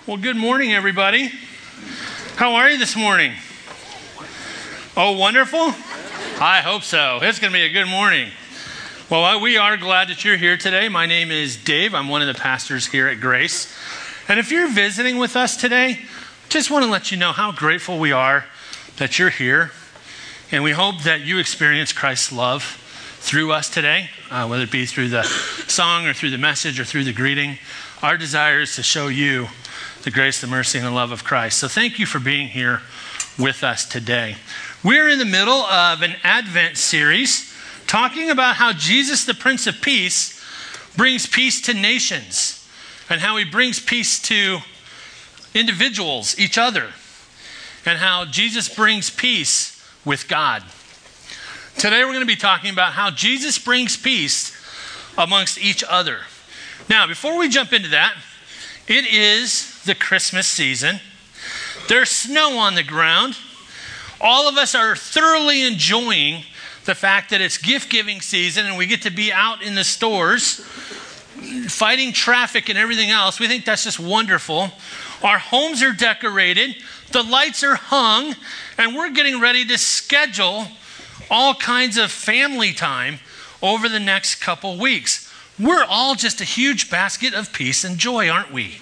Well, good morning, everybody. How are you this morning? Oh, wonderful? I hope so. It's going to be a good morning. Well, we are glad that you're here today. My name is Dave. I'm one of the pastors here at Grace. And if you're visiting with us today, just want to let you know how grateful we are that you're here. And we hope that you experience Christ's love through us today, whether it be through the song or through the message or through the greeting. Our desire is to show you the grace, the mercy, and the love of Christ. So thank you for being here with us today. We're in the middle of an Advent series talking about how Jesus, the Prince of Peace, brings peace to nations and how he brings peace to individuals, each other, and how Jesus brings peace with God. Today we're going to be talking about how Jesus brings peace amongst each other. Now, before we jump into that, it is the Christmas season. There's snow on the ground. All of us are thoroughly enjoying the fact that it's gift-giving season and we get to be out in the stores fighting traffic and everything else. We think that's just wonderful. Our homes are decorated, the lights are hung, and we're getting ready to schedule all kinds of family time over the next couple weeks. We're all just a huge basket of peace and joy, aren't we?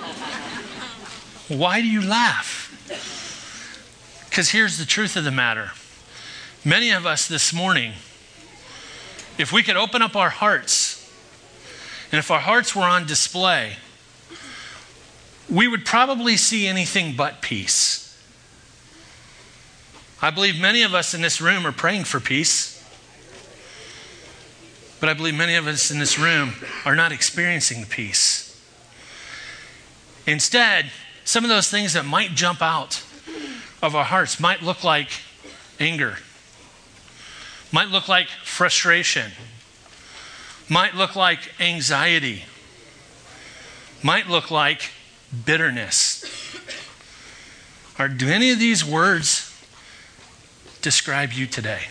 Why do you laugh? Because here's the truth of the matter. Many of us this morning, if we could open up our hearts, and if our hearts were on display, we would probably see anything but peace. I believe many of us in this room are praying for peace, but I believe many of us in this room are not experiencing peace. Instead, some of those things that might jump out of our hearts might look like anger, might look like frustration, might look like anxiety, might look like bitterness. Do any of these words describe you today?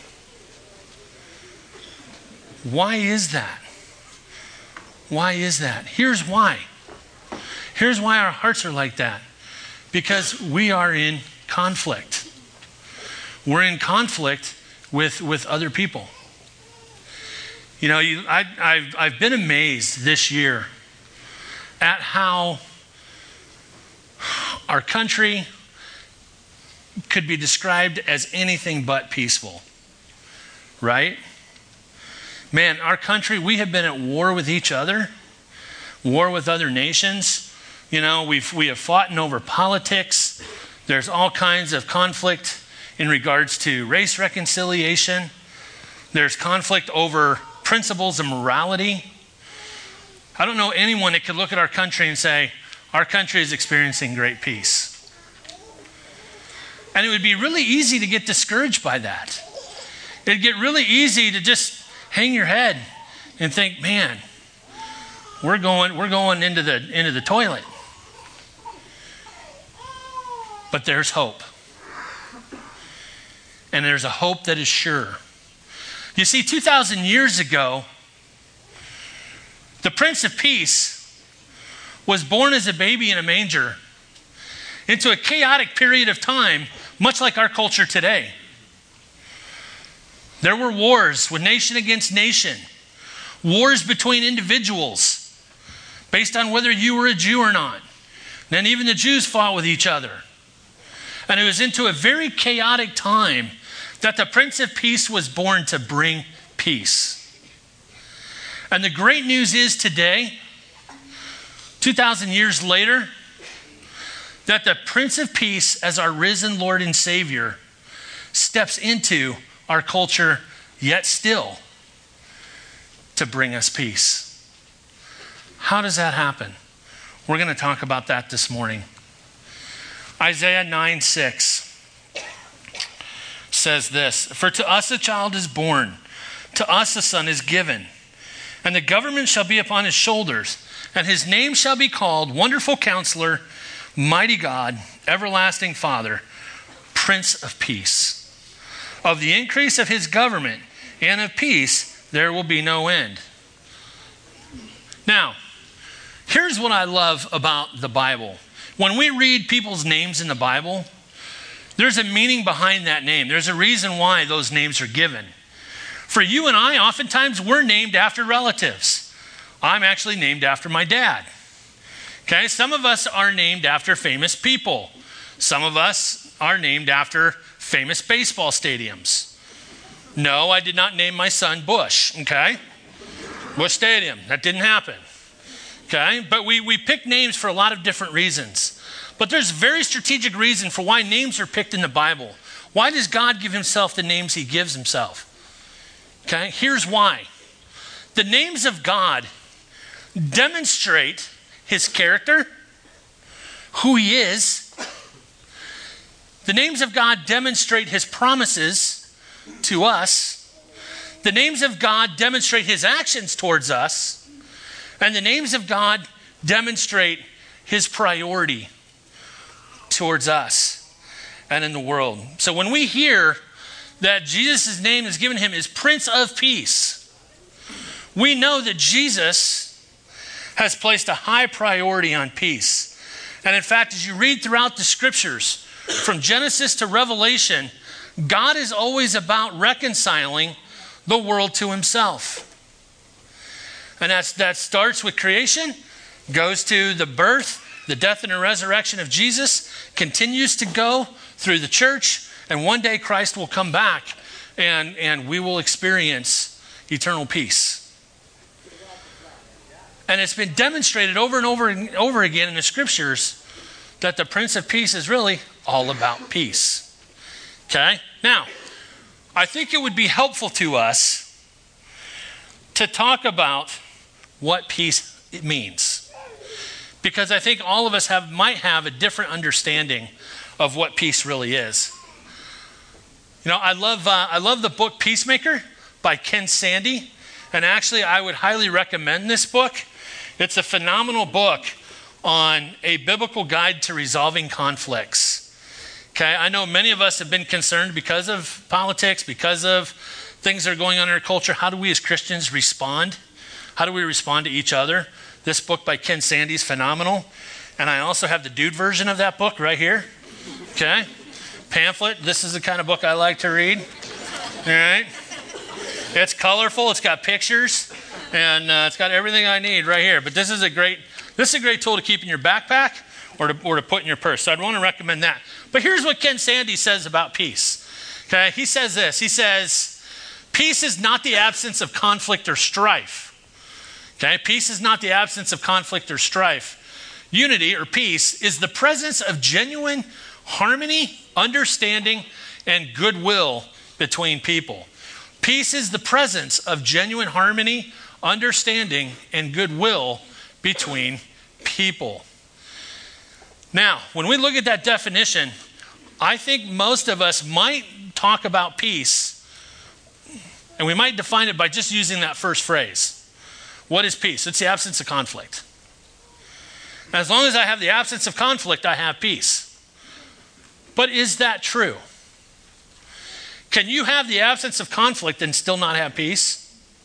Why is that? Why is that? Here's why. Here's why our hearts are like that. Because we are in conflict. We're in conflict with other people. You know, I've been amazed this year at how our country could be described as anything but peaceful. Right? Man, our country, we have been at war with each other, war with other nations. You know, we have fought over politics. There's all kinds of conflict in regards to race reconciliation. There's conflict over principles of morality. I don't know anyone that could look at our country and say, our country is experiencing great peace. And it would be really easy to get discouraged by that. It'd get really easy to just hang your head and think, man, we're going into the toilet. But there's hope. And there's a hope that is sure. You see, 2,000 years ago, the Prince of Peace was born as a baby in a manger into a chaotic period of time, much like our culture today. There were wars with nation against nation, wars between individuals based on whether you were a Jew or not. Then even the Jews fought with each other. And it was into a very chaotic time that the Prince of Peace was born to bring peace. And the great news is today, 2,000 years later, that the Prince of Peace, as our risen Lord and Savior, steps into our culture yet still to bring us peace. How does that happen? We're going to talk about that this morning. Isaiah 9:6 says this, "For to us a child is born, to us a son is given, and the government shall be upon his shoulders, and his name shall be called Wonderful Counselor, Mighty God, Everlasting Father, Prince of Peace. Of the increase of his government and of peace there will be no end." Now, Here's what I love about the Bible. When we read people's names in the Bible, there's a meaning behind that name. There's a reason why those names are given. For you and I, oftentimes we're named after relatives. I'm actually named after my dad. Okay, some of us are named after famous people. Some of us are named after famous baseball stadiums. No, I did not name my son Bush, okay? Bush Stadium, that didn't happen. Okay, but we pick names for a lot of different reasons. But there's a very strategic reason for why names are picked in the Bible. Why does God give himself the names he gives himself? Okay, here's why. The names of God demonstrate his character, who he is. The names of God demonstrate his promises to us. The names of God demonstrate his actions towards us. And the names of God demonstrate his priority towards us and in the world. So when we hear that Jesus' name is given him is Prince of Peace, we know that Jesus has placed a high priority on peace. And in fact, as you read throughout the scriptures, from Genesis to Revelation, God is always about reconciling the world to himself. And that starts with creation, goes to the birth, the death and the resurrection of Jesus, continues to go through the church, and one day Christ will come back and we will experience eternal peace. And it's been demonstrated over and over and over again in the scriptures that the Prince of Peace is really all about peace. Okay? Now, I think it would be helpful to us to talk about what peace means. Because I think all of us might have a different understanding of what peace really is. You know, I love the book Peacemaker by Ken Sande. And actually, I would highly recommend this book. It's a phenomenal book on a biblical guide to resolving conflicts. Okay, I know many of us have been concerned because of politics, because of things that are going on in our culture. How do we as Christians respond? How do we respond to each other? This book by Ken Sande is phenomenal. And I also have the dude version of that book right here. Okay, pamphlet. This is the kind of book I like to read. All right. It's colorful. It's got pictures. And it's got everything I need right here. But this is a great tool to keep in your backpack or to put in your purse. So I'd want to recommend that. But here's what Ken Sande says about peace. Okay, he says this. He says, peace is not the absence of conflict or strife. Okay, peace is not the absence of conflict or strife. Unity or peace is the presence of genuine harmony, understanding, and goodwill between people. Peace is the presence of genuine harmony, understanding, and goodwill between people. Now, when we look at that definition, I think most of us might talk about peace, and we might define it by just using that first phrase. What is peace? It's the absence of conflict. And as long as I have the absence of conflict, I have peace. But is that true? Can you have the absence of conflict and still not have peace?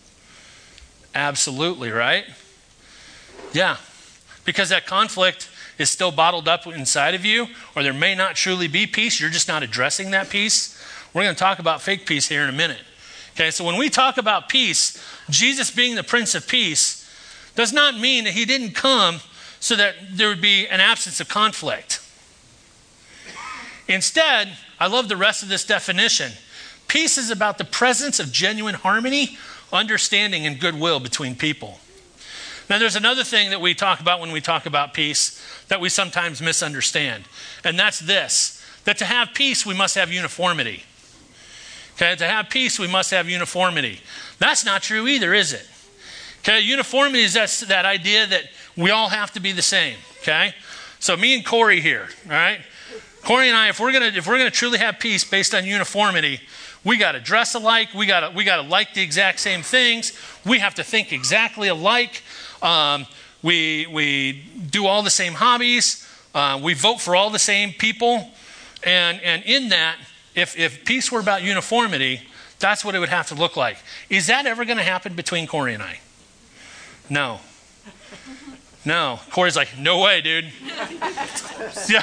Absolutely, right? Yeah, because that conflict is still bottled up inside of you, or there may not truly be peace. You're just not addressing that peace. We're going to talk about fake peace here in a minute. Okay, so when we talk about peace, Jesus being the Prince of Peace does not mean that he didn't come so that there would be an absence of conflict. Instead, I love the rest of this definition. Peace is about the presence of genuine harmony, understanding, and goodwill between people. Now, there's another thing that we talk about when we talk about peace that we sometimes misunderstand. And that's this, that to have peace, we must have uniformity. Okay, to have peace, we must have uniformity. That's not true either, is it? Okay, uniformity is that idea that we all have to be the same. Okay, so me and Corey here, all right? Corey and I, if we're gonna truly have peace based on uniformity, we got to dress alike. We got to like the exact same things. We have to think exactly alike. We do all the same hobbies. We vote for all the same people. And in that, if peace were about uniformity, that's what it would have to look like. Is that ever going to happen between Corey and I? No. No. Corey's like, no way, dude. Yeah.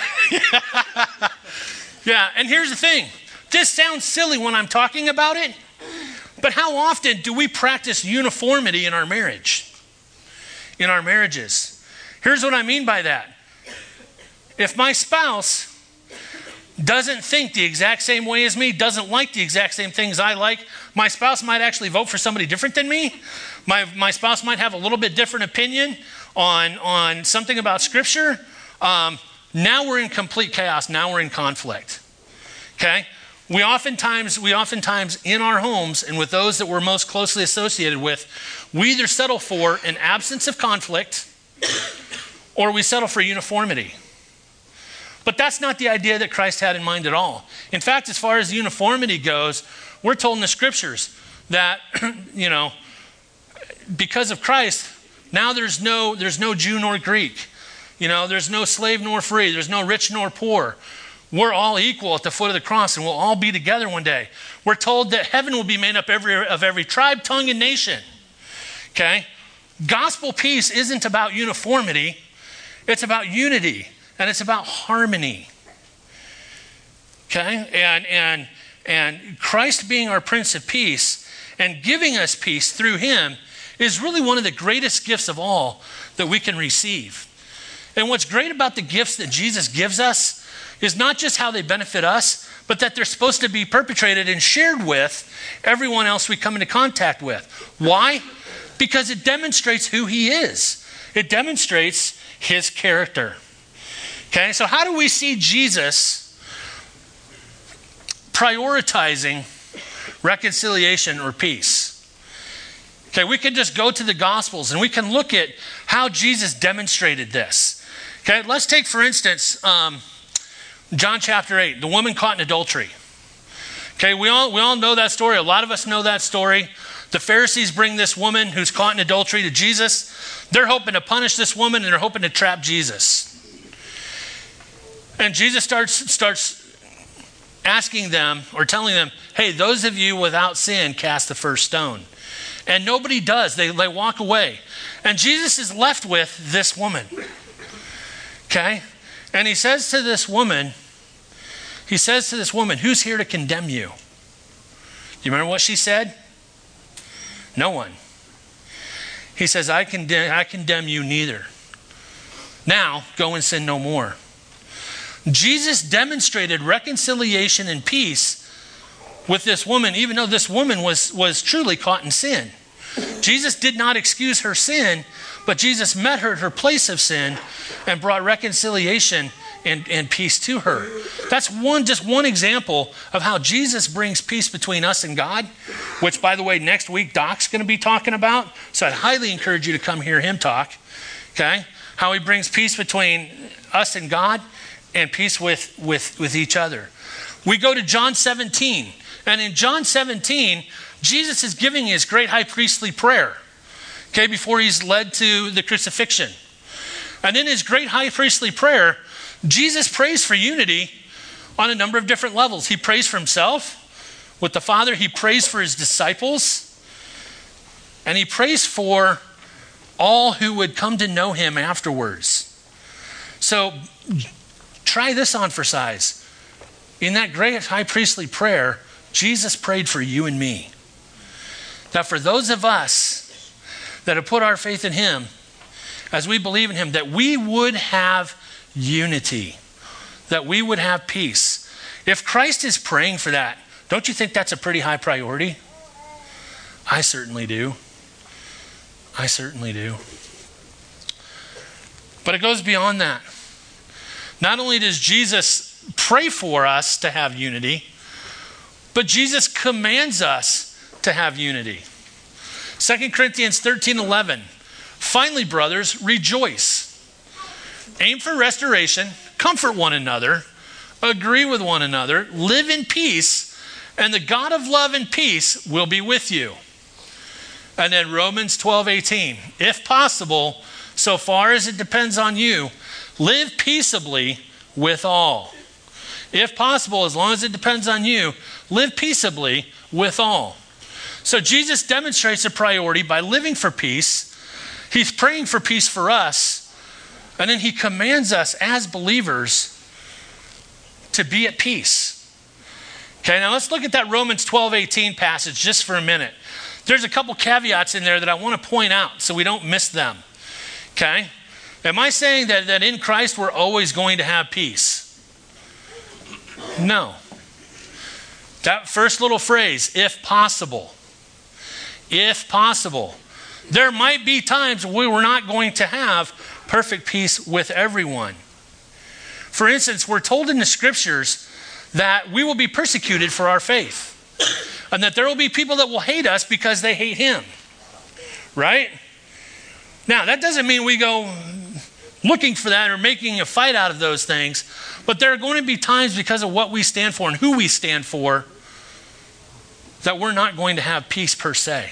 Yeah, and here's the thing. This sounds silly when I'm talking about it, but how often do we practice uniformity in our marriage? In our marriages? Here's what I mean by that. If my spouse doesn't think the exact same way as me, doesn't like the exact same things I like, my spouse might actually vote for somebody different than me. My spouse might have a little bit different opinion on something about Scripture. Now we're in complete chaos. Now we're in conflict. Okay? We oftentimes in our homes and with those that we're most closely associated with, we either settle for an absence of conflict or we settle for uniformity. But that's not the idea that Christ had in mind at all. In fact, as far as uniformity goes, we're told in the Scriptures that, because of Christ, now there's no Jew nor Greek. There's no slave nor free. There's no rich nor poor. We're all equal at the foot of the cross, and we'll all be together one day. We're told that heaven will be made up of every tribe, tongue, and nation. Okay? Gospel peace isn't about uniformity. It's about unity, and it's about harmony. Okay? And Christ being our Prince of Peace and giving us peace through him is really one of the greatest gifts of all that we can receive. And what's great about the gifts that Jesus gives us is not just how they benefit us, but that they're supposed to be perpetrated and shared with everyone else we come into contact with. Why? Because it demonstrates who he is. It demonstrates his character. Okay, so how do we see Jesus prioritizing reconciliation or peace? Okay, we can just go to the Gospels and we can look at how Jesus demonstrated this. Okay, let's take, for instance, John chapter 8, the woman caught in adultery. Okay, we all know that story. A lot of us know that story. The Pharisees bring this woman who's caught in adultery to Jesus. They're hoping to punish this woman and they're hoping to trap Jesus. And Jesus starts asking them or telling them, hey, those of you without sin cast the first stone. And nobody does. They walk away. And Jesus is left with this woman. Okay? And he says to this woman, who's here to condemn you? Do you remember what she said? No one. He says, I condemn you neither. Now, go and sin no more. Jesus demonstrated reconciliation and peace with this woman, even though this woman was truly caught in sin. Jesus did not excuse her sin, but Jesus met her at her place of sin and brought reconciliation and peace to her. That's just one example of how Jesus brings peace between us and God, which, by the way, next week Doc's going to be talking about. So I'd highly encourage you to come hear him talk. Okay? How he brings peace between us and God and peace with each other. We go to John 17. And in John 17, Jesus is giving his great high priestly prayer, okay, before he's led to the crucifixion. And in his great high priestly prayer, Jesus prays for unity on a number of different levels. He prays for himself with the Father. He prays for his disciples. And he prays for all who would come to know him afterwards. So try this on for size. In that great high priestly prayer, Jesus prayed for you and me. That for those of us that have put our faith in him, as we believe in him, that we would have unity, that we would have peace. If Christ is praying for that, don't you think that's a pretty high priority? I certainly do. I certainly do. But it goes beyond that. Not only does Jesus pray for us to have unity, but Jesus commands us to have unity. 2 Corinthians 13:11. Finally, brothers, rejoice. Aim for restoration, comfort one another, agree with one another, live in peace, and the God of love and peace will be with you. And then Romans 12:18. If possible, so far as it depends on you, live peaceably with all. If possible, as long as it depends on you, live peaceably with all. So Jesus demonstrates a priority by living for peace. He's praying for peace for us. And then he commands us as believers to be at peace. Okay, now let's look at that Romans 12:18 passage just for a minute. There's a couple caveats in there that I want to point out so we don't miss them. Okay? Am I saying that in Christ we're always going to have peace? No. That first little phrase, if possible. If possible. There might be times where we're not going to have perfect peace with everyone. For instance, we're told in the scriptures that we will be persecuted for our faith. And that there will be people that will hate us because they hate him. Right? Now, that doesn't mean we go looking for that or making a fight out of those things. But there are going to be times because of what we stand for and who we stand for that we're not going to have peace per se.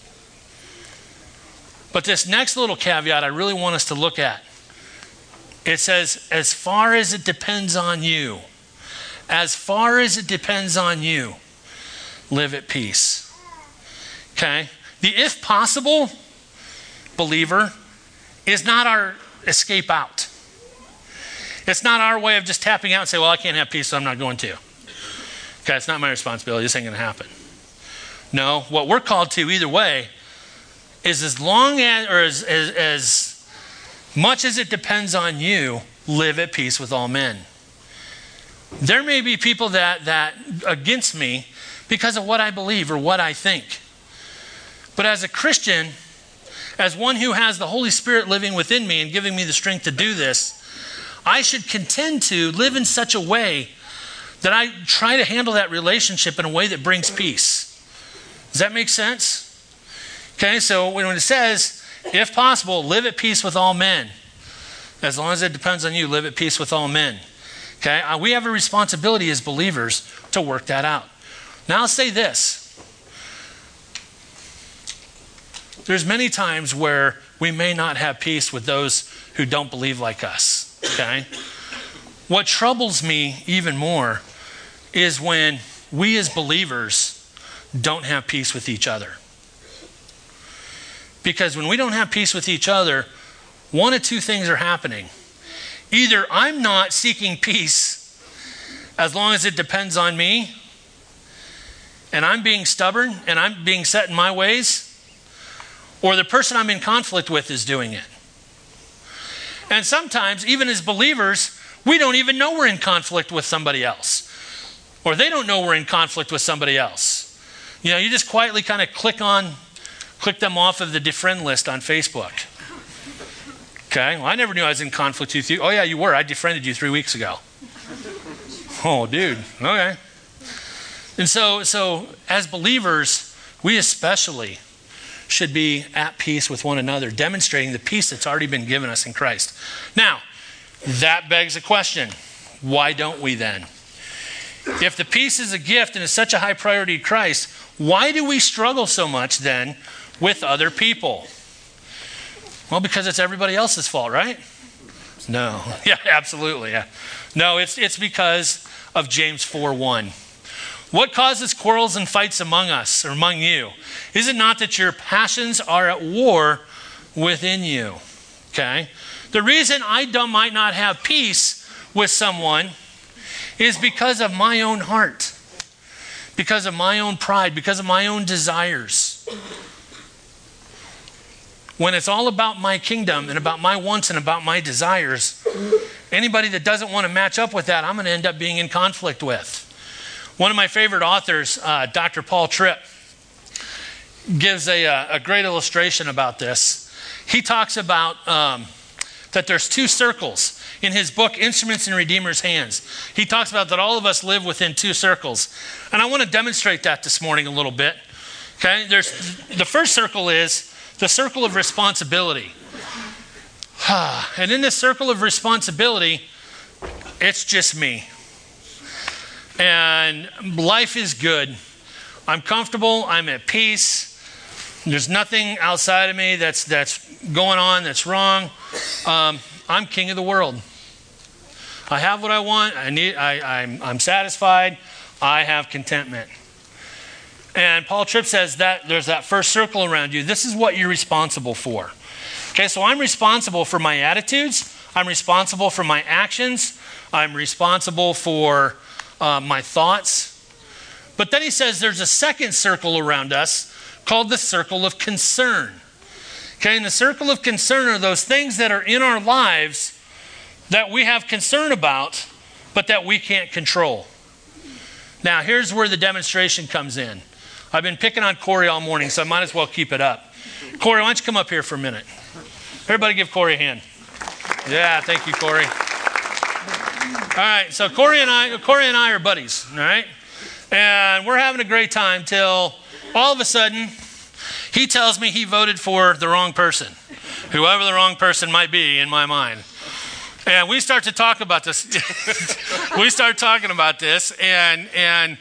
But this next little caveat I really want us to look at. It says, as far as it depends on you, as far as it depends on you, live at peace. Okay? The if possible, believer, is not our escape out. It's not our way of just tapping out and say, well, I can't have peace, so I'm not going to. Okay, it's not my responsibility. This ain't going to happen. No, what we're called to either way is as long as, or as much as it depends on you, live at peace with all men. There may be people that against me because of what I believe or what I think. But as a Christian, as one who has the Holy Spirit living within me and giving me the strength to do this, I should contend to live in such a way that I try to handle that relationship in a way that brings peace. Does that make sense? Okay, so when it says, if possible, live at peace with all men. As long as it depends on you, live at peace with all men. Okay, we have a responsibility as believers to work that out. Now I'll say this. There's many times where we may not have peace with those who don't believe like us. Okay? What troubles me even more is when we as believers don't have peace with each other. Because when we don't have peace with each other, one of two things are happening. Either I'm not seeking peace as long as it depends on me, and I'm being stubborn and I'm being set in my ways, or the person I'm in conflict with is doing it. And sometimes, even as believers, we don't even know we're in conflict with somebody else. Or they don't know we're in conflict with somebody else. You know, you just quietly kind of click them off of the defriend list on Facebook. Okay, well, I never knew I was in conflict with you. Oh yeah, you were. I defriended you 3 weeks ago. Oh, dude. Okay. And so as believers, we especially should be at peace with one another, demonstrating the peace that's already been given us in Christ. Now, that begs a question. Why don't we then? If the peace is a gift and is such a high priority to Christ, why do we struggle so much then with other people? Well, because it's everybody else's fault, right? No. Yeah, absolutely. Yeah. No, it's because of James 4:1. What causes quarrels and fights among us or among you? Is it not that your passions are at war within you? Okay. The reason I might not have peace with someone is because of my own heart, because of my own pride, because of my own desires. When it's all about my kingdom and about my wants and about my desires, anybody that doesn't want to match up with that, I'm going to end up being in conflict with. One of my favorite authors, Dr. Paul Tripp, gives a great illustration about this. He talks about that there's two circles. In his book, Instruments in Redeemer's Hands, he talks about that all of us live within two circles. And I want to demonstrate that this morning a little bit. Okay, the first circle is the circle of responsibility. And in this circle of responsibility, it's just me. And life is good. I'm comfortable. I'm at peace. There's nothing outside of me that's going on that's wrong. I'm king of the world. I have what I want. I'm satisfied. I have contentment. And Paul Tripp says that there's that first circle around you. This is what you're responsible for. Okay, so I'm responsible for my attitudes. I'm responsible for my actions. I'm responsible for my thoughts. But then he says there's a second circle around us called the circle of concern. Okay, and the circle of concern are those things that are in our lives that we have concern about, but that we can't control. Now, here's where the demonstration comes in. I've been picking on Corey all morning, so I might as well keep it up. Corey, why don't you come up here for a minute? Everybody give Corey a hand. Yeah, thank you, Corey. All right, so Corey and I are buddies, all right? And we're having a great time till all of a sudden he tells me he voted for the wrong person, whoever the wrong person might be in my mind. And we start to talk about this. We start talking about this, and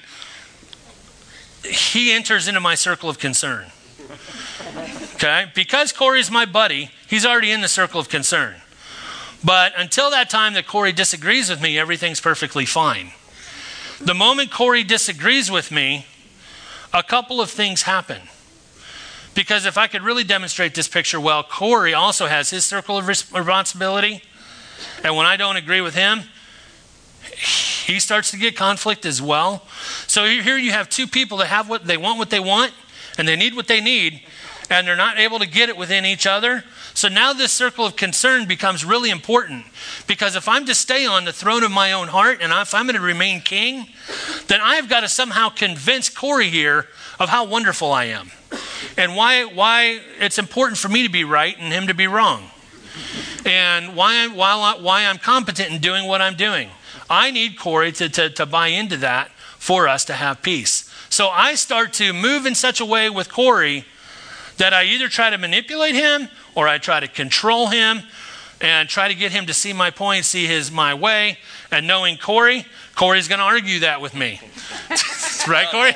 he enters into my circle of concern. Okay? Because Corey's my buddy, he's already in the circle of concern. But until that time that Corey disagrees with me, everything's perfectly fine. The moment Corey disagrees with me, a couple of things happen. Because if I could really demonstrate this picture well, Corey also has his circle of responsibility. And when I don't agree with him, he starts to get conflict as well. So here you have two people that have what they want, and they need what they need, and they're not able to get it within each other. So now this circle of concern becomes really important, because if I'm to stay on the throne of my own heart, and if I'm going to remain king, then I've got to somehow convince Corey here of how wonderful I am, and why it's important for me to be right and him to be wrong, and why I'm competent in doing what I'm doing. I need Corey to buy into that for us to have peace. So I start to move in such a way with Corey that I either try to manipulate him or I try to control him and try to get him to see my point, see my way. And knowing Corey's going to argue that with me. Right, Corey?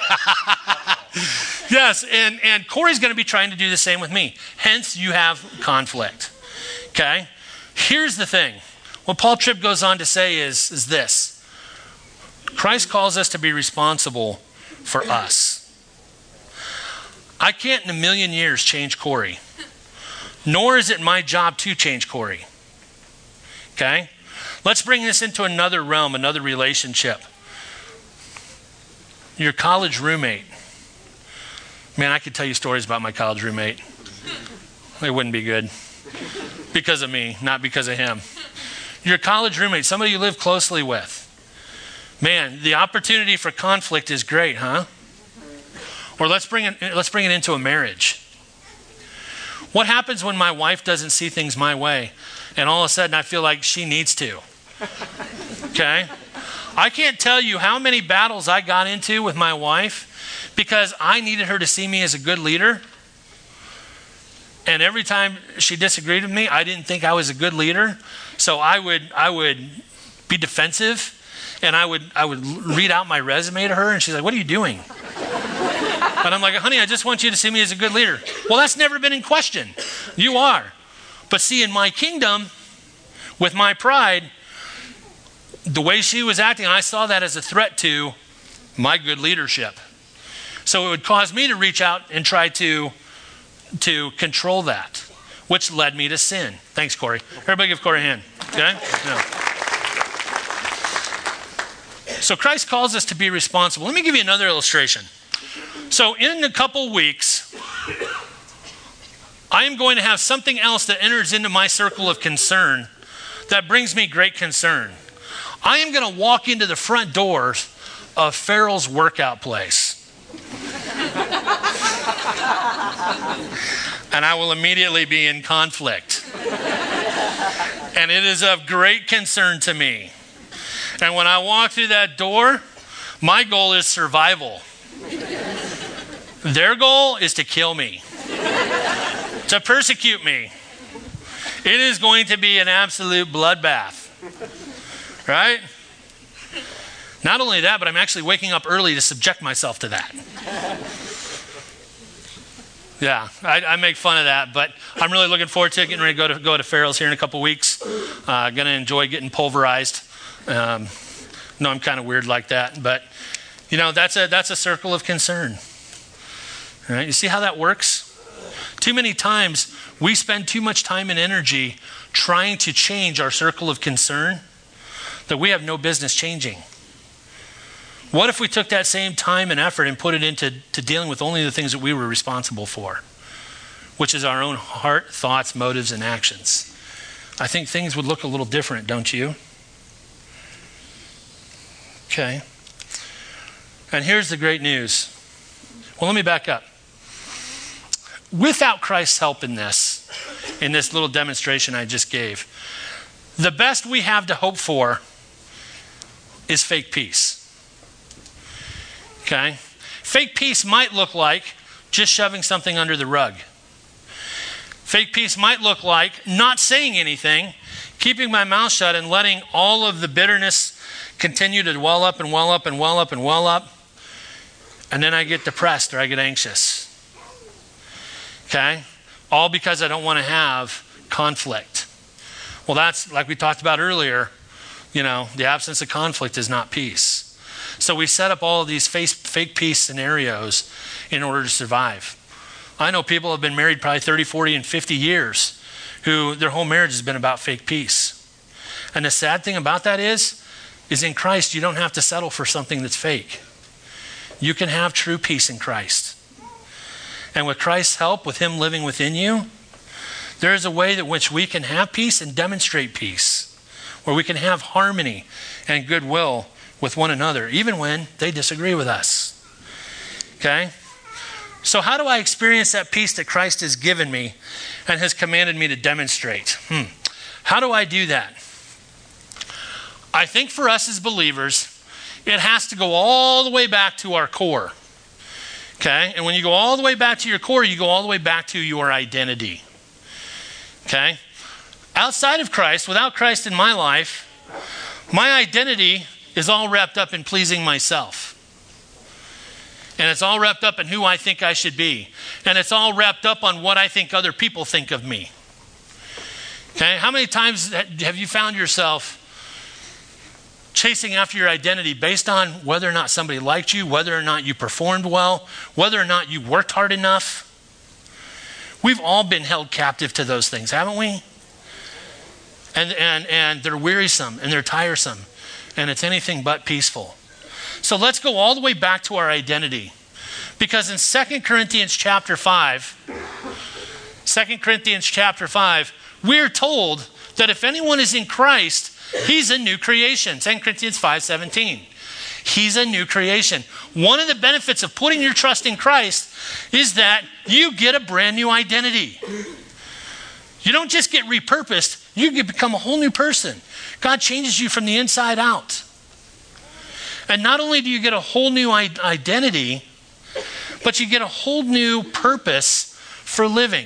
Yes, and Corey's going to be trying to do the same with me. Hence, you have conflict. Okay? Here's the thing. What Paul Tripp goes on to say is this. Christ calls us to be responsible for us. I can't in a million years change Corey. Nor is it my job to change Corey. Okay? Let's bring this into another realm, another relationship. Your college roommate. Man, I could tell you stories about my college roommate. They wouldn't be good. Because of me, not because of him. Your college roommate, somebody you live closely with. Man, the opportunity for conflict is great, huh? Or let's bring it into a marriage. What happens when my wife doesn't see things my way, and all of a sudden I feel like she needs to? Okay? I can't tell you how many battles I got into with my wife because I needed her to see me as a good leader. And every time she disagreed with me, I didn't think I was a good leader. So I would be defensive, and I would read out my resume to her, and she's like, "What are you doing?" And I'm like, "Honey, I just want you to see me as a good leader." Well, that's never been in question. You are. But see, in my kingdom, with my pride, the way she was acting, I saw that as a threat to my good leadership. So it would cause me to reach out and try to control that, which led me to sin. Thanks, Corey. Everybody give Corey a hand. Okay? Yeah. So Christ calls us to be responsible. Let me give you another illustration. So in a couple weeks, I am going to have something else that enters into my circle of concern that brings me great concern. I am going to walk into the front doors of Farrell's workout place. And I will immediately be in conflict. And it is of great concern to me. And when I walk through that door, my goal is survival. Their goal is to kill me, to persecute me. It is going to be an absolute bloodbath. Right? Not only that, but I'm actually waking up early to subject myself to that. Yeah, I make fun of that, but I'm really looking forward to it. Getting ready to go to Farrell's here in a couple weeks. Going to enjoy getting pulverized. No, I'm kind of weird like that, but you know that's a circle of concern. All right, you see how that works? Too many times we spend too much time and energy trying to change our circle of concern that we have no business changing? What if we took that same time and effort and put it into dealing with only the things that we were responsible for, which is our own heart, thoughts, motives, and actions? I think things would look a little different, don't you? Okay. And here's the great news. Well, let me back up. Without Christ's help in this little demonstration I just gave, the best we have to hope for is fake peace. Okay? Fake peace might look like just shoving something under the rug. Fake peace might look like not saying anything, keeping my mouth shut and letting all of the bitterness continue to well up and well up and well up and well up. And then I get depressed or I get anxious. Okay? All because I don't want to have conflict. Well, that's like we talked about earlier. The absence of conflict is not peace. So we set up all of these fake peace scenarios in order to survive. I know people have been married probably 30, 40, and 50 years who their whole marriage has been about fake peace. And the sad thing about that is in Christ, you don't have to settle for something that's fake. You can have true peace in Christ. And with Christ's help, with him living within you, there is a way in which we can have peace and demonstrate peace, where we can have harmony and goodwill with one another, even when they disagree with us. Okay? So how do I experience that peace that Christ has given me and has commanded me to demonstrate? How do I do that? I think for us as believers, it has to go all the way back to our core. Okay? And when you go all the way back to your core, you go all the way back to your identity. Okay? Outside of Christ, without Christ in my life, my identity is all wrapped up in pleasing myself. And it's all wrapped up in who I think I should be. And it's all wrapped up on what I think other people think of me. Okay? How many times have you found yourself chasing after your identity based on whether or not somebody liked you, whether or not you performed well, whether or not you worked hard enough? We've all been held captive to those things, haven't we? And they're wearisome and they're tiresome. And it's anything but peaceful. So let's go all the way back to our identity. Because in 2 Corinthians chapter 5, 2 Corinthians chapter 5, we're told that if anyone is in Christ, he's a new creation. 2 Corinthians 5:17. He's a new creation. One of the benefits of putting your trust in Christ is that you get a brand new identity. You don't just get repurposed, you become a whole new person. God changes you from the inside out. And not only do you get a whole new identity, but you get a whole new purpose for living.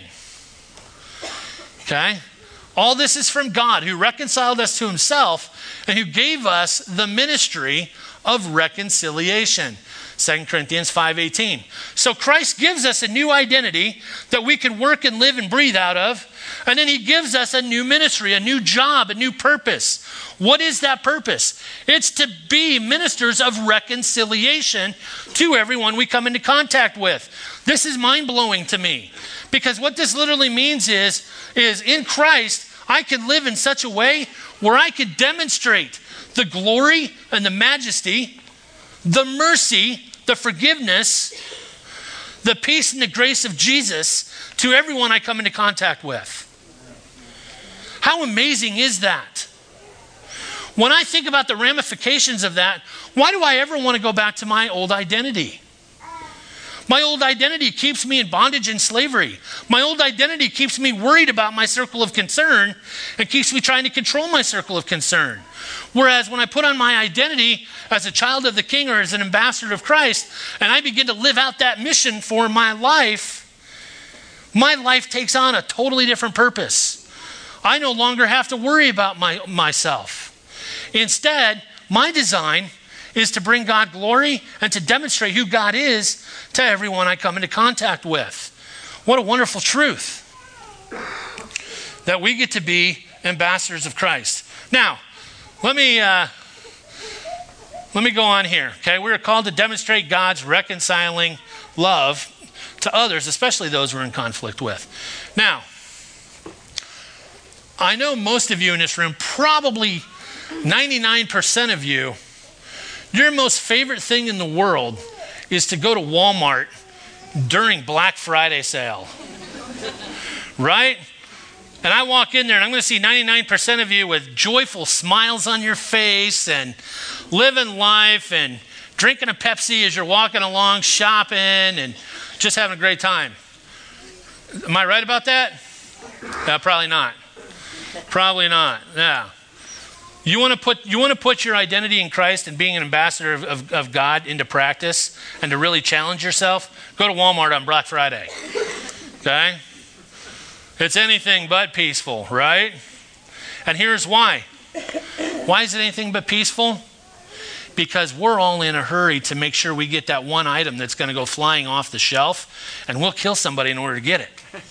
Okay? All this is from God, who reconciled us to himself and who gave us the ministry of reconciliation. 2 Corinthians 5:18. So Christ gives us a new identity that we can work and live and breathe out of. And then he gives us a new ministry, a new job, a new purpose. What is that purpose? It's to be ministers of reconciliation to everyone we come into contact with. This is mind-blowing to me. Because what this literally means is in Christ, I can live in such a way where I can demonstrate the glory and the majesty, the mercy, the forgiveness, the peace and the grace of Jesus to everyone I come into contact with. How amazing is that? When I think about the ramifications of that, why do I ever want to go back to my old identity? My old identity keeps me in bondage and slavery. My old identity keeps me worried about my circle of concern and keeps me trying to control my circle of concern. Whereas when I put on my identity as a child of the King or as an ambassador of Christ, and I begin to live out that mission for my life takes on a totally different purpose. I no longer have to worry about myself. Instead, my design is to bring God glory and to demonstrate who God is to everyone I come into contact with. What a wonderful truth. That we get to be ambassadors of Christ. Now, let me go on here. Okay, we're called to demonstrate God's reconciling love to others, especially those we're in conflict with. Now, I know most of you in this room, probably 99% of you, your most favorite thing in the world is to go to Walmart during Black Friday sale. Right? And I walk in there and I'm going to see 99% of you with joyful smiles on your face and living life and drinking a Pepsi as you're walking along, shopping and just having a great time. Am I right about that? Probably not. Probably not. Yeah. You want to put your identity in Christ and being an ambassador of God into practice and to really challenge yourself? Go to Walmart on Black Friday. Okay? It's anything but peaceful, right? And here's why. Why is it anything but peaceful? Because we're all in a hurry to make sure we get that one item that's going to go flying off the shelf, and we'll kill somebody in order to get it.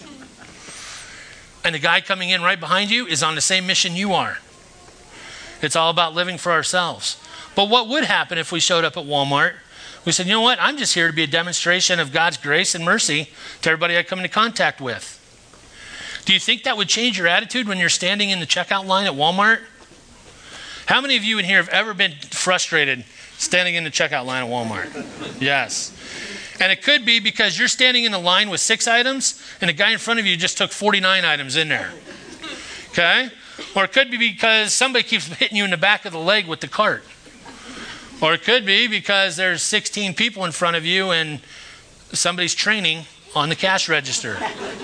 And the guy coming in right behind you is on the same mission you are. It's all about living for ourselves. But what would happen if we showed up at Walmart? We said, you know what? I'm just here to be a demonstration of God's grace and mercy to everybody I come into contact with. Do you think that would change your attitude when you're standing in the checkout line at Walmart? How many of you in here have ever been frustrated standing in the checkout line at Walmart? Yes. And it could be because you're standing in a line with 6 items and the guy in front of you just took 49 items in there. Okay? Or it could be because somebody keeps hitting you in the back of the leg with the cart. Or it could be because there's 16 people in front of you and somebody's training on the cash register.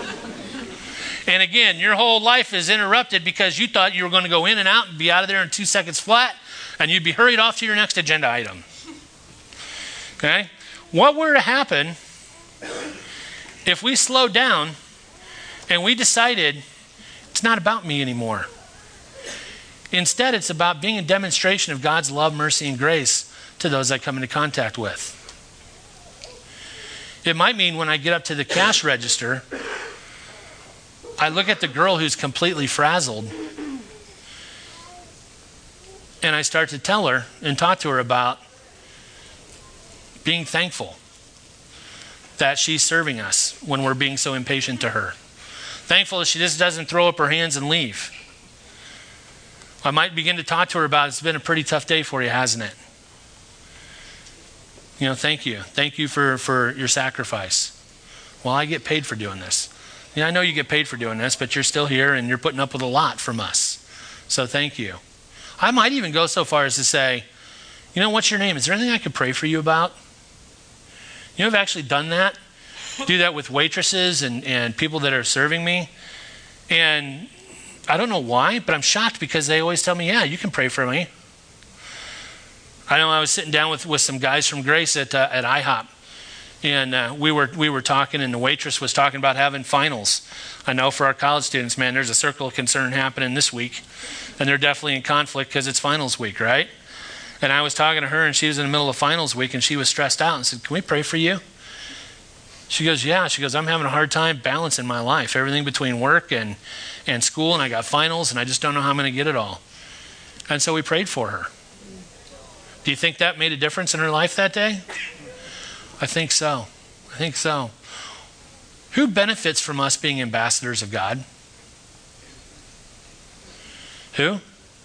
And again, your whole life is interrupted because you thought you were going to go in and out and be out of there in 2 seconds flat, and you'd be hurried off to your next agenda item. Okay? What were to happen if we slowed down and we decided it's not about me anymore? Instead, it's about being a demonstration of God's love, mercy, and grace to those I come into contact with. It might mean when I get up to the cash register, I look at the girl who's completely frazzled and I start to tell her and talk to her about being thankful that she's serving us when we're being so impatient to her. Thankful that she just doesn't throw up her hands and leave. I might begin to talk to her about, it's been a pretty tough day for you, hasn't it? You know, thank you. Thank you for your sacrifice. Well, I get paid for doing this. Yeah, I know you get paid for doing this, but you're still here and you're putting up with a lot from us. So thank you. I might even go so far as to say, you know, what's your name? Is there anything I could pray for you about? You know, I've actually done that. Do that with waitresses and people that are serving me. And I don't know why, but I'm shocked because they always tell me, yeah, you can pray for me. I know I was sitting down with some guys from Grace at IHOP. And we were talking, and the waitress was talking about having finals. I know for our college students, man, there's a circle of concern happening this week. And they're definitely in conflict because it's finals week, right? And I was talking to her, and she was in the middle of finals week, and she was stressed out and said, can we pray for you? She goes, yeah. She goes, I'm having a hard time balancing my life. Everything between work and school, and I got finals, and I just don't know how I'm going to get it all. And so we prayed for her. Do you think that made a difference in her life that day? I think so. I think so. Who benefits from us being ambassadors of God? Who?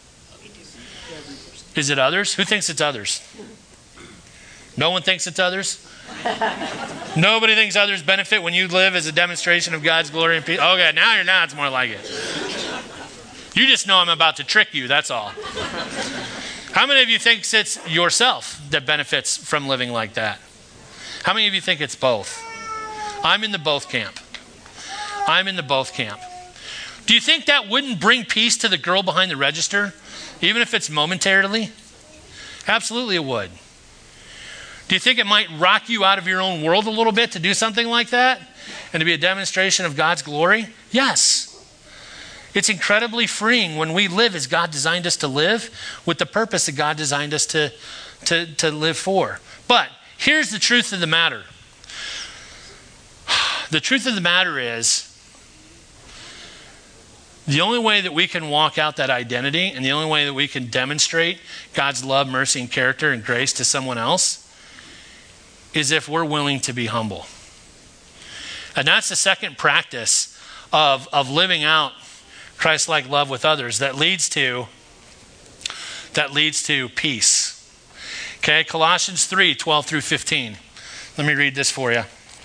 Is it others? Who thinks it's others? No one thinks it's others? Nobody thinks others benefit when you live as a demonstration of God's glory and peace? Okay, now it's more like it. You just know I'm about to trick you, that's all. How many of you think it's yourself that benefits from living like that? How many of you think it's both? I'm in the both camp. I'm in the both camp. Do you think that wouldn't bring peace to the girl behind the register, even if it's momentarily? Absolutely it would. Do you think it might rock you out of your own world a little bit to do something like that and to be a demonstration of God's glory? Yes. It's incredibly freeing when we live as God designed us to live with the purpose that God designed us to live for. But here's the truth of the matter. The truth of the matter is, the only way that we can walk out that identity and the only way that we can demonstrate God's love, mercy, and character and grace to someone else is if we're willing to be humble. And that's the second practice of living out Christ-like love with others that leads to peace. Okay, Colossians 3, 12 through 15. Let me read this for you.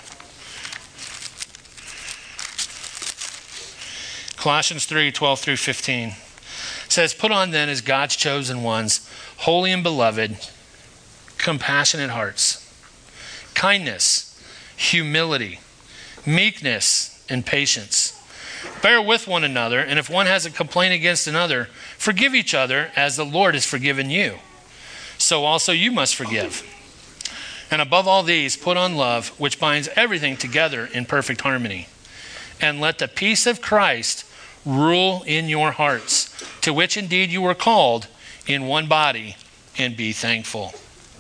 Colossians 3, 12 through 15. It says, put on then as God's chosen ones, holy and beloved, compassionate hearts, kindness, humility, meekness, and patience. Bear with one another, and if one has a complaint against another, forgive each other as the Lord has forgiven you. So also you must forgive. And above all these, put on love, which binds everything together in perfect harmony. And let the peace of Christ rule in your hearts, to which indeed you were called in one body, and be thankful.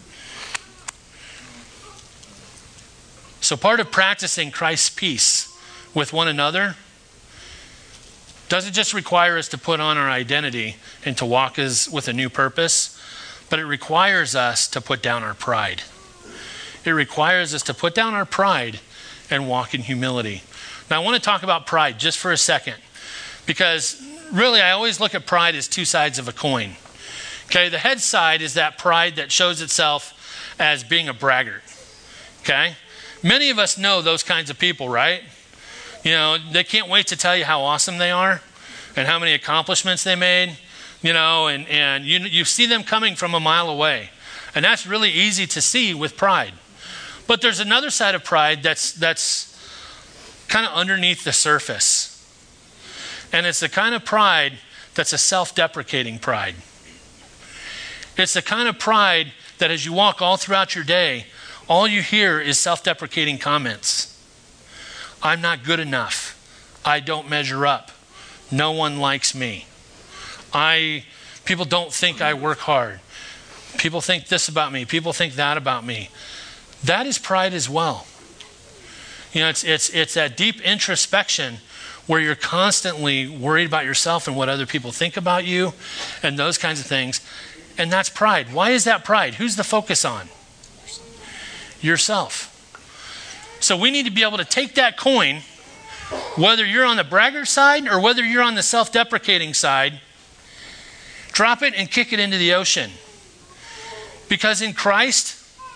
So part of practicing Christ's peace with one another doesn't just require us to put on our identity and to walk with a new purpose, but it requires us to put down our pride. It requires us to put down our pride and walk in humility. Now I want to talk about pride just for a second, because really I always look at pride as two sides of a coin. Okay, the head side is that pride that shows itself as being a braggart. Okay? Many of us know those kinds of people, right? You know, they can't wait to tell you how awesome they are and how many accomplishments they made, you know, and you see them coming from a mile away. And that's really easy to see with pride. But there's another side of pride that's kind of underneath the surface. And it's the kind of pride that's a self-deprecating pride. It's the kind of pride that as you walk all throughout your day, all you hear is self-deprecating comments. I'm not good enough. I don't measure up. No one likes me. People don't think I work hard. People think this about me. People think that about me. That is pride as well. You know, it's that deep introspection where you're constantly worried about yourself and what other people think about you and those kinds of things. And that's pride. Why is that pride? Who's the focus on? Yourself. So we need to be able to take that coin, whether you're on the braggart side or whether you're on the self-deprecating side, drop it and kick it into the ocean. Because in Christ,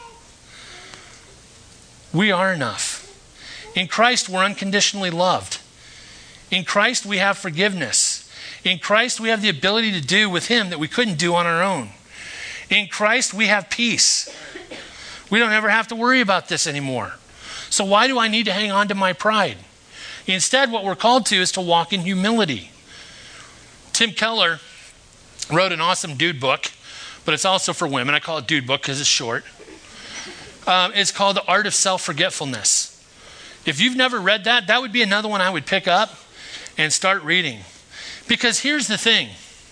we are enough. In Christ, we're unconditionally loved. In Christ, we have forgiveness. In Christ, we have the ability to do with Him that we couldn't do on our own. In Christ, we have peace. We don't ever have to worry about this anymore. So why do I need to hang on to my pride? Instead, what we're called to is to walk in humility. Tim Keller wrote an awesome dude book, but it's also for women. I call it dude book because it's short. It's called The Art of Self-Forgetfulness. If you've never read that, that would be another one I would pick up and start reading. Because here's the thing.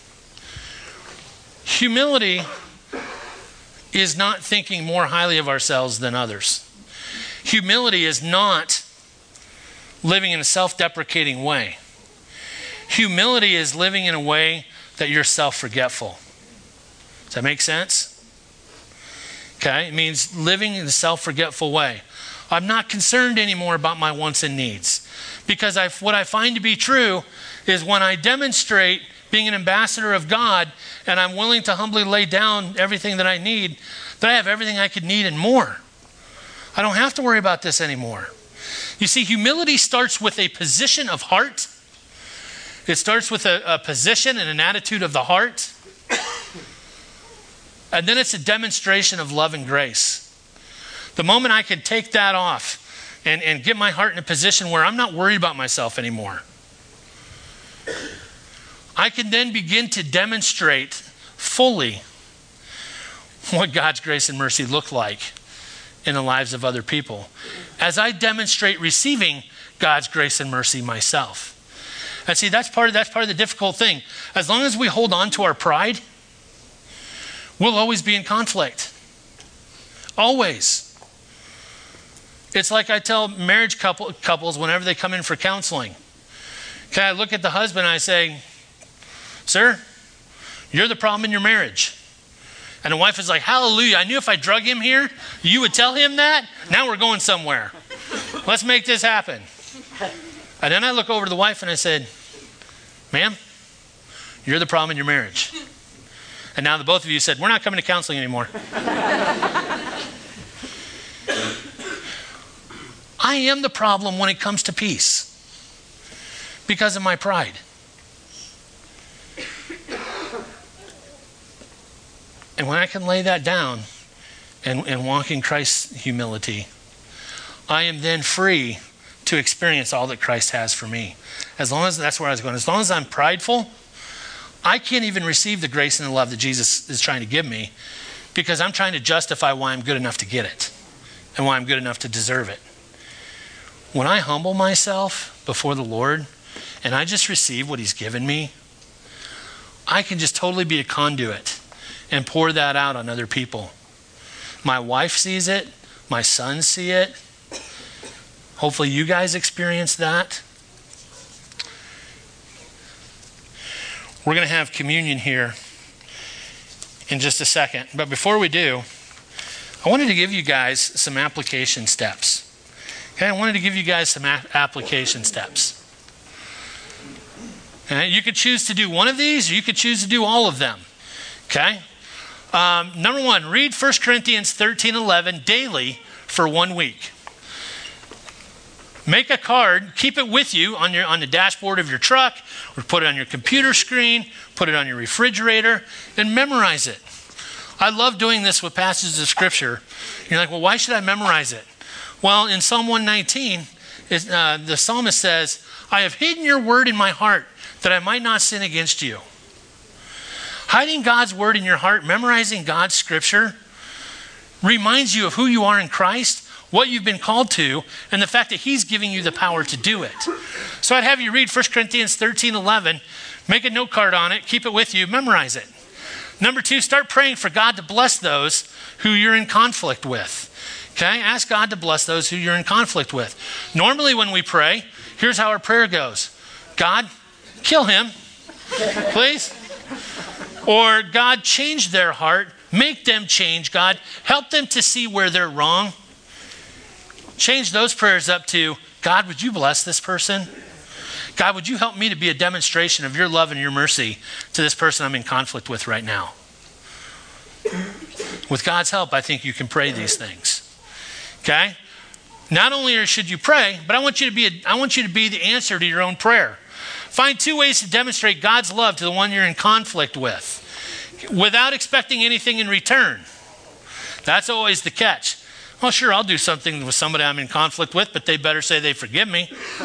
Humility is not thinking more highly of ourselves than others. Humility is not living in a self-deprecating way. Humility is living in a way that you're self-forgetful. Does that make sense? Okay, it means living in a self-forgetful way. I'm not concerned anymore about my wants and needs. Because what I find to be true is when I demonstrate being an ambassador of God and I'm willing to humbly lay down everything that I need, that I have everything I could need and more. I don't have to worry about this anymore. You see, humility starts with a position of heart. It starts with a position and an attitude of the heart. And then it's a demonstration of love and grace. The moment I can take that off and get my heart in a position where I'm not worried about myself anymore, I can then begin to demonstrate fully what God's grace and mercy look like in the lives of other people as I demonstrate receiving God's grace and mercy myself. And see, that's part of the difficult thing. As long as we hold on to our pride, we'll always be in conflict. Always. It's like I tell marriage couples whenever they come in for counseling. Okay, I look at the husband and I say, "Sir, you're the problem in your marriage." And the wife is like, "Hallelujah, I knew if I drug him here, you would tell him that. Now we're going somewhere. Let's make this happen." And then I look over to the wife and I said, Ma'am, you're the problem in your marriage. And now the both of you said, we're not coming to counseling anymore. I am the problem when it comes to peace because of my pride. And when I can lay that down and walk in Christ's humility, I am then free to experience all that Christ has for me. As long as, that's where I was going, as long as I'm prideful, I can't even receive the grace and the love that Jesus is trying to give me because I'm trying to justify why I'm good enough to get it and why I'm good enough to deserve it. When I humble myself before the Lord and I just receive what he's given me, I can just totally be a conduit and pour that out on other people. My wife sees it. My sons see it. Hopefully you guys experience that. We're going to have communion here in just a second. But before we do, I wanted to give you guys some application steps. Okay, I wanted to give you guys some application steps. Okay, you could choose to do one of these, or you could choose to do all of them. Okay? Number one, read 1 Corinthians 13:11 daily for 1 week. Make a card, keep it with you on the dashboard of your truck, or put it on your computer screen, put it on your refrigerator, and memorize it. I love doing this with passages of Scripture. You're like, well, why should I memorize it? Well, in Psalm 119, the psalmist says, I have hidden your word in my heart that I might not sin against you. Hiding God's word in your heart, memorizing God's Scripture, reminds you of who you are in Christ, what you've been called to, and the fact that he's giving you the power to do it. So I'd have you read 1 Corinthians 13:11, make a note card on it, keep it with you, memorize it. Number two, start praying for God to bless those who you're in conflict with. Okay, ask God to bless those who you're in conflict with. Normally when we pray, here's how our prayer goes. God, kill him, please. Or God, change their heart, make them change. God, help them to see where they're wrong. Change those prayers up to, God, would you bless this person? God, would you help me to be a demonstration of your love and your mercy to this person I'm in conflict with right now? With God's help, I think you can pray these things. Okay? Not only should you pray, but I want you to be the answer to your own prayer. Find 2 ways to demonstrate God's love to the one you're in conflict with without expecting anything in return. That's always the catch. Well, sure, I'll do something with somebody I'm in conflict with, but they better say they forgive me.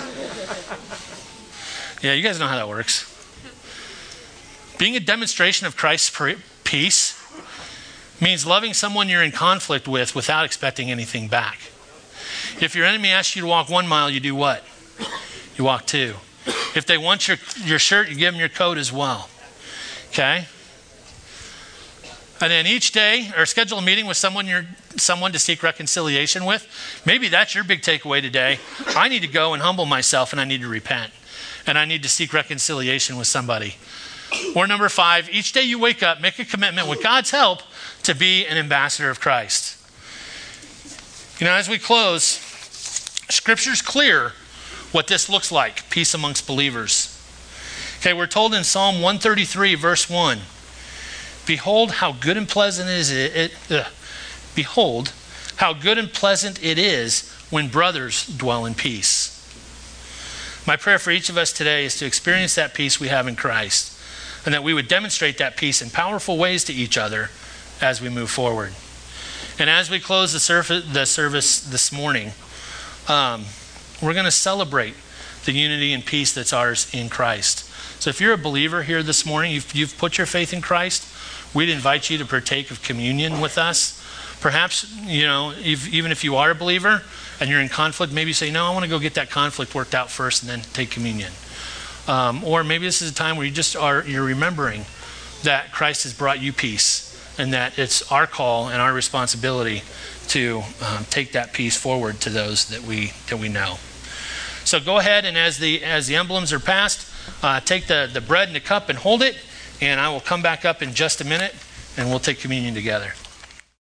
Yeah, you guys know how that works. Being a demonstration of Christ's peace means loving someone you're in conflict with without expecting anything back. If your enemy asks you to walk 1 mile, you do what? You walk 2. If they want your shirt, you give them your coat as well. Okay? And then each day, or schedule a meeting with someone to seek reconciliation with. Maybe that's your big takeaway today. I need to go and humble myself, and I need to repent. And I need to seek reconciliation with somebody. Or number 5, each day you wake up, make a commitment with God's help to be an ambassador of Christ. You know, as we close, Scripture's clear what this looks like, peace amongst believers. Okay, we're told in Psalm 133, verse 1, Behold how good and pleasant Behold how good and pleasant it is when brothers dwell in peace. My prayer for each of us today is to experience that peace we have in Christ, and that we would demonstrate that peace in powerful ways to each other as we move forward. And as we close the service this morning, we're going to celebrate the unity and peace that's ours in Christ. So if you're a believer here this morning, you've put your faith in Christ, we'd invite you to partake of communion with us. Perhaps, even if you are a believer and you're in conflict, maybe you say, no, I want to go get that conflict worked out first and then take communion. Or maybe this is a time where you're remembering that Christ has brought you peace and that it's our call and our responsibility to take that peace forward to those that we know. So go ahead, and as the emblems are passed, take the bread and the cup and hold it, and I will come back up in just a minute and we'll take communion together.